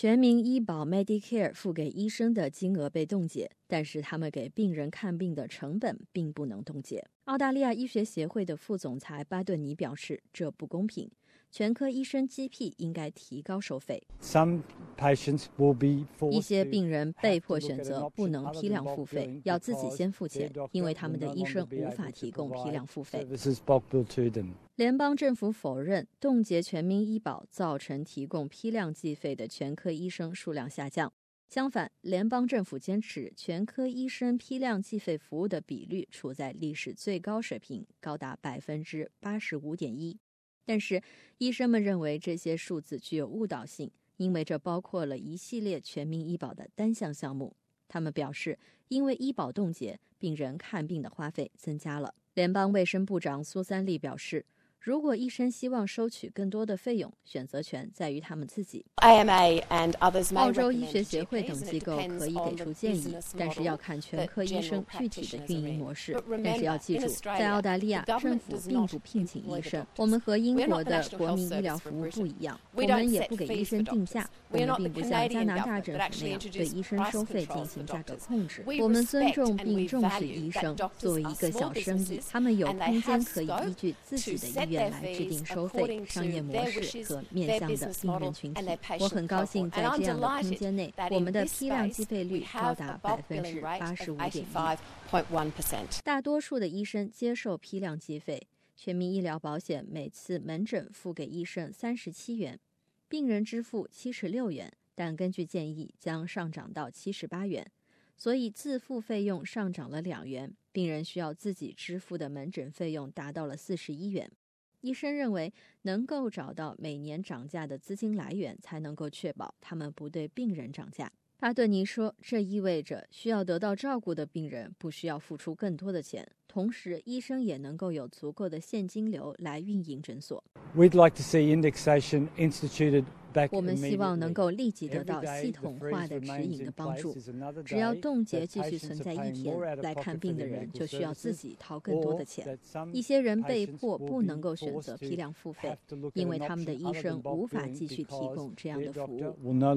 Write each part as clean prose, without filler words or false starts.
全民医保 Medicare 付给医生的金额被冻结，但是他们给病人看病的成本并不能冻结。澳大利亚医学协会的副总裁巴顿尼表示，这不公平，全科医生 GP 应该提高收费。一些病人被迫选择不能批量付费，要自己先付钱，因为他们的医生无法提供批量付费。联邦政府否认冻结全民医保造成提供批量计费的全科医生数量下降。相反，联邦政府坚持全科医生批量计费服务的比率处在历史最高水平，高达 85.1%。但是医生们认为这些数字具有误导性，因为这包括了一系列全民医保的单项项目。他们表示，因为医保冻结，病人看病的花费增加了。联邦卫生部长苏珊丽表示，如果医生希望收取更多的费用，选择权在于他们自己。澳洲医学协会等机构可以给出建议，但是要看全科医生具体的运营模式。但是要记住，在澳大利亚，政府并不聘请医生。我们和英国的国民医疗服务不一样，我们也不给医生定价。我们并不像加拿大政府那样对医生收费进行价格控制。我们尊重并重视医生，作为一个小生意，他们有空间可以依据自己的意愿来制定收费、商业模式和面向的病人群体。我很高兴在这样的空间内，我们的批量计费率高达 85.1%。大多数的医生接受批量计费。全民医疗保险每次门诊付给医生37元，病人支付76元，但根据建议将上涨到78元，所以自付费用上涨了2元，病人需要自己支付的门诊费用达到了41元。医生认为，能够找到每年涨价的资金来源，才能够确保他们不对病人涨价。巴顿尼说，这意味着需要得到照顾的病人不需要付出更多的钱，同时医生也能够有足够的现金流来运营诊所。我们希望能够立即得到系统化的指引的帮助。只要冻结继续存在一天，来看病的人就需要自己掏更多的钱。一些人被迫不能够选择批量付费，因为他们的医生无法继续提供这样的服务。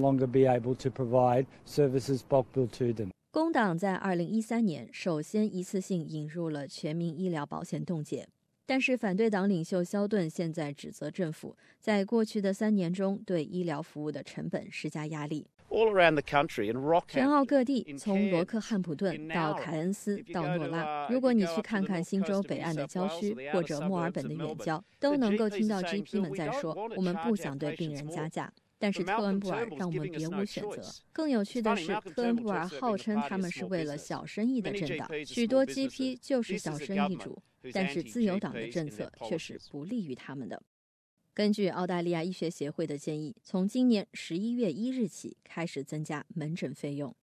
工党在2013年首先一次性引入了全民医疗保险冻结。但是反对党领袖肖顿现在指责政府在过去的3年中对医疗服务的成本施加压力。全澳各地，从罗克汉普顿到凯恩斯到诺拉，如果你去看看新州北岸的郊区或者墨尔本的远郊，都能够听到 GP 们在说，我们不想对病人加价。但是特恩布尔让我们别无选择。更有趣的是，特恩布尔号称他们是为了小生意的政党，许多 GP 就是小生意主，但是自由党的政策却是不利于他们的。根据澳大利亚医学协会的建议，从今年11月1日起开始增加门诊费用。